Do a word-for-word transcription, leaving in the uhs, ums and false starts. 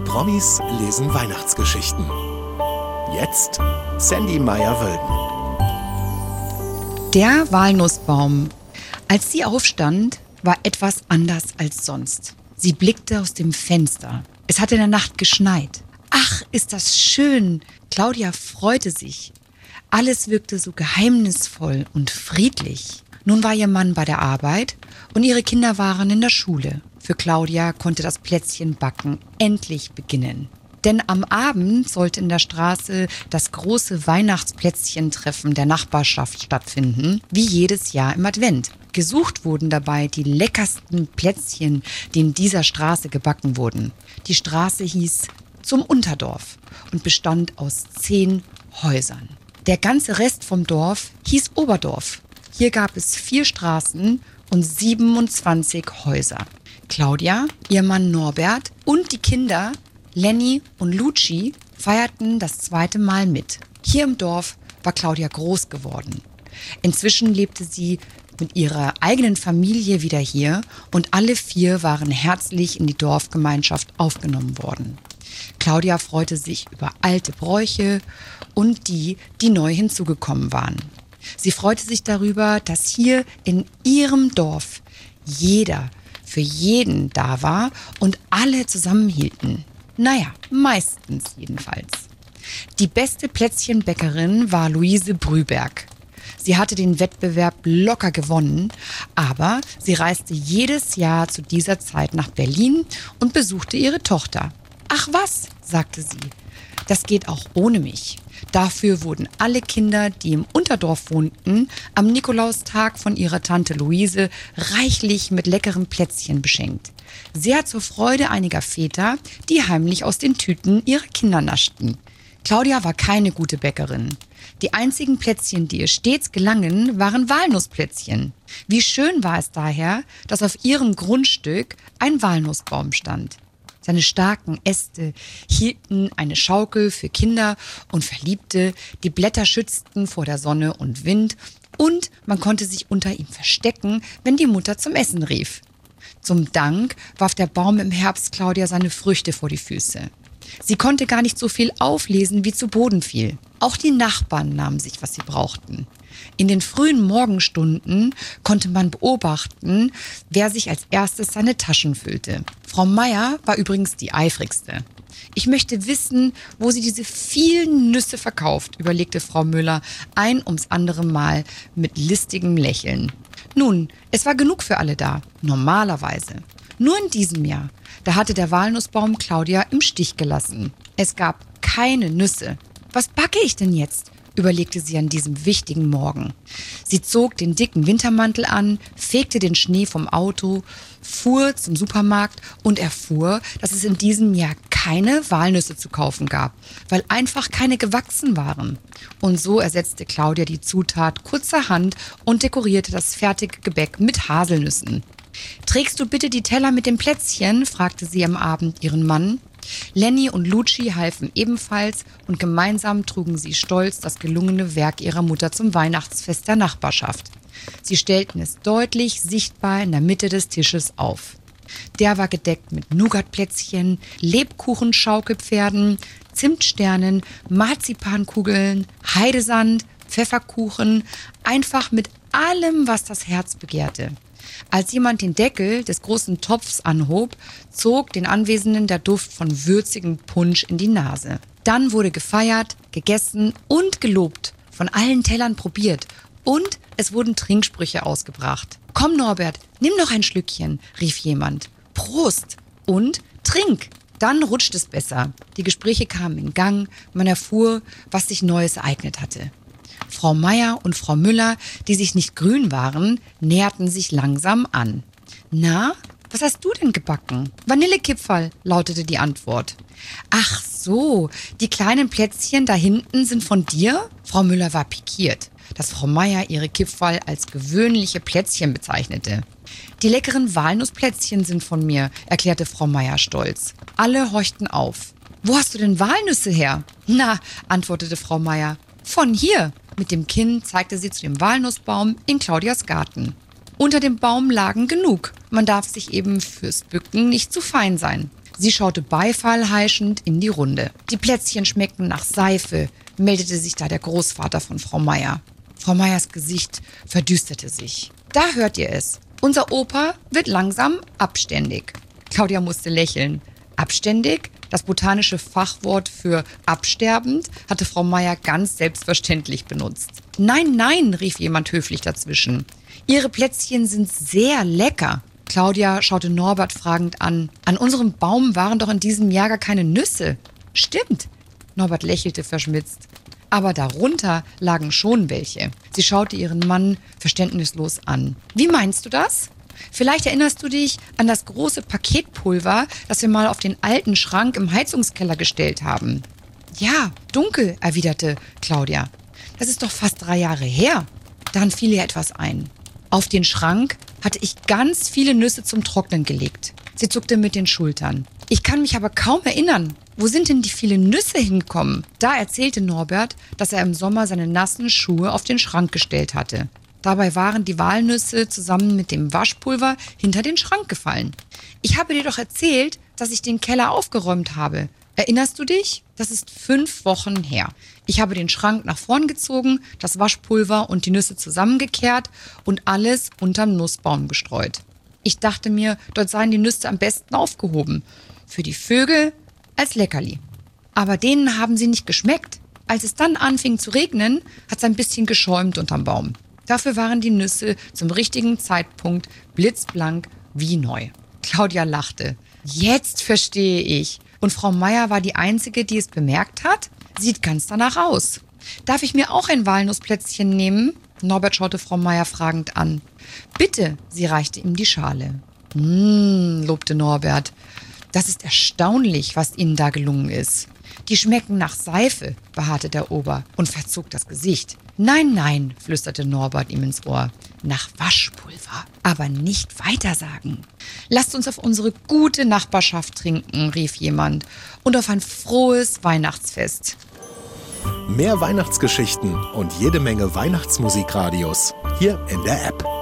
Promis lesen Weihnachtsgeschichten. Jetzt Sandy Meyer-Wölden. Der Walnussbaum. Als sie aufstand, war etwas anders als sonst. Sie blickte aus dem Fenster. Es hatte in der Nacht geschneit. Ach, ist das schön! Claudia freute sich. Alles wirkte so geheimnisvoll und friedlich. Nun war ihr Mann bei der Arbeit und ihre Kinder waren in der Schule. Für Claudia konnte das Plätzchenbacken endlich beginnen. Denn am Abend sollte in der Straße das große Weihnachtsplätzchentreffen der Nachbarschaft stattfinden, wie jedes Jahr im Advent. Gesucht wurden dabei die leckersten Plätzchen, die in dieser Straße gebacken wurden. Die Straße hieß Zum Unterdorf und bestand aus zehn Häusern. Der ganze Rest vom Dorf hieß Oberdorf. Hier gab es vier Straßen und siebenundzwanzig Häuser. Claudia, ihr Mann Norbert und die Kinder Lenny und Luci feierten das zweite Mal mit. Hier im Dorf war Claudia groß geworden. Inzwischen lebte sie mit ihrer eigenen Familie wieder hier und alle vier waren herzlich in die Dorfgemeinschaft aufgenommen worden. Claudia freute sich über alte Bräuche und die, die neu hinzugekommen waren. Sie freute sich darüber, dass hier in ihrem Dorf jeder für jeden da war und alle zusammenhielten. Naja, meistens jedenfalls. Die beste Plätzchenbäckerin war Luise Brüberg. Sie hatte den Wettbewerb locker gewonnen, aber sie reiste jedes Jahr zu dieser Zeit nach Berlin und besuchte ihre Tochter. Ach was, sagte sie, das geht auch ohne mich. Dafür wurden alle Kinder, die im Unterdorf wohnten, am Nikolaustag von ihrer Tante Luise reichlich mit leckeren Plätzchen beschenkt. Sehr zur Freude einiger Väter, die heimlich aus den Tüten ihrer Kinder naschten. Claudia war keine gute Bäckerin. Die einzigen Plätzchen, die ihr stets gelangen, waren Walnussplätzchen. Wie schön war es daher, dass auf ihrem Grundstück ein Walnussbaum stand. Seine starken Äste hielten eine Schaukel für Kinder und Verliebte, die Blätter schützten vor der Sonne und Wind und man konnte sich unter ihm verstecken, wenn die Mutter zum Essen rief. Zum Dank warf der Baum im Herbst Claudia seine Früchte vor die Füße. Sie konnte gar nicht so viel auflesen, wie zu Boden fiel. Auch die Nachbarn nahmen sich, was sie brauchten. In den frühen Morgenstunden konnte man beobachten, wer sich als erstes seine Taschen füllte. Frau Meyer war übrigens die eifrigste. Ich möchte wissen, wo sie diese vielen Nüsse verkauft, überlegte Frau Müller ein ums andere Mal mit listigem Lächeln. Nun, es war genug für alle da, normalerweise. Nur in diesem Jahr, da hatte der Walnussbaum Claudia im Stich gelassen. Es gab keine Nüsse. Was backe ich denn jetzt? Überlegte sie an diesem wichtigen Morgen. Sie zog den dicken Wintermantel an, fegte den Schnee vom Auto, fuhr zum Supermarkt und erfuhr, dass es in diesem Jahr keine Walnüsse zu kaufen gab, weil einfach keine gewachsen waren. Und so ersetzte Claudia die Zutat kurzerhand und dekorierte das fertige Gebäck mit Haselnüssen. »Trägst du bitte die Teller mit dem Plätzchen?« fragte sie am Abend ihren Mann. Lenny und Luci halfen ebenfalls und gemeinsam trugen sie stolz das gelungene Werk ihrer Mutter zum Weihnachtsfest der Nachbarschaft. Sie stellten es deutlich sichtbar in der Mitte des Tisches auf. Der war gedeckt mit Nougatplätzchen, Lebkuchenschaukelpferden, Zimtsternen, Marzipankugeln, Heidesand, Pfefferkuchen, einfach mit allem, was das Herz begehrte. Als jemand den Deckel des großen Topfs anhob, zog den Anwesenden der Duft von würzigem Punsch in die Nase. Dann wurde gefeiert, gegessen und gelobt, von allen Tellern probiert und es wurden Trinksprüche ausgebracht. »Komm Norbert, nimm noch ein Schlückchen«, rief jemand. »Prost und trink!« Dann rutscht es besser. Die Gespräche kamen in Gang, man erfuhr, was sich Neues ereignet hatte. Frau Meyer und Frau Müller, die sich nicht grün waren, näherten sich langsam an. »Na, was hast du denn gebacken?« »Vanillekipferl«, lautete die Antwort. »Ach so, die kleinen Plätzchen da hinten sind von dir?« Frau Müller war pikiert, dass Frau Meyer ihre Kipferl als gewöhnliche Plätzchen bezeichnete. »Die leckeren Walnussplätzchen sind von mir«, erklärte Frau Meyer stolz. Alle horchten auf. »Wo hast du denn Walnüsse her?« »Na«, antwortete Frau Meyer, »von hier.« Mit dem Kinn zeigte sie zu dem Walnussbaum in Claudias Garten. Unter dem Baum lagen genug. Man darf sich eben fürs Bücken nicht zu fein sein. Sie schaute beifallheischend in die Runde. Die Plätzchen schmeckten nach Seife, meldete sich da der Großvater von Frau Meier. Frau Meiers Gesicht verdüsterte sich. Da hört ihr es. Unser Opa wird langsam abständig. Claudia musste lächeln. Abständig? Das botanische Fachwort für absterbend hatte Frau Meier ganz selbstverständlich benutzt. Nein, nein, rief jemand höflich dazwischen. Ihre Plätzchen sind sehr lecker. Claudia schaute Norbert fragend an. An unserem Baum waren doch in diesem Jahr gar keine Nüsse. Stimmt. Norbert lächelte verschmitzt. Aber darunter lagen schon welche. Sie schaute ihren Mann verständnislos an. Wie meinst du das? Vielleicht erinnerst du dich an das große Paketpulver, das wir mal auf den alten Schrank im Heizungskeller gestellt haben. Ja, dunkel, erwiderte Claudia. Das ist doch fast drei Jahre her. Dann fiel ihr etwas ein. Auf den Schrank hatte ich ganz viele Nüsse zum Trocknen gelegt. Sie zuckte mit den Schultern. Ich kann mich aber kaum erinnern. Wo sind denn die vielen Nüsse hingekommen? Da erzählte Norbert, dass er im Sommer seine nassen Schuhe auf den Schrank gestellt hatte. Dabei waren die Walnüsse zusammen mit dem Waschpulver hinter den Schrank gefallen. Ich habe dir doch erzählt, dass ich den Keller aufgeräumt habe. Erinnerst du dich? Das ist fünf Wochen her. Ich habe den Schrank nach vorn gezogen, das Waschpulver und die Nüsse zusammengekehrt und alles unterm Nussbaum gestreut. Ich dachte mir, dort seien die Nüsse am besten aufgehoben. Für die Vögel als Leckerli. Aber denen haben sie nicht geschmeckt. Als es dann anfing zu regnen, hat es ein bisschen geschäumt unterm Baum. Dafür waren die Nüsse zum richtigen Zeitpunkt blitzblank wie neu. Claudia lachte. Jetzt verstehe ich. Und Frau Meier war die Einzige, die es bemerkt hat? Sieht ganz danach aus. Darf ich mir auch ein Walnussplätzchen nehmen? Norbert schaute Frau Meier fragend an. Bitte, sie reichte ihm die Schale. Mmh, lobte Norbert. Das ist erstaunlich, was Ihnen da gelungen ist. Die schmecken nach Seife, beharrte der Ober und verzog das Gesicht. Nein, nein, flüsterte Norbert ihm ins Ohr. Nach Waschpulver, aber nicht weitersagen. Lasst uns auf unsere gute Nachbarschaft trinken, rief jemand, und auf ein frohes Weihnachtsfest. Mehr Weihnachtsgeschichten und jede Menge Weihnachtsmusikradios hier in der App.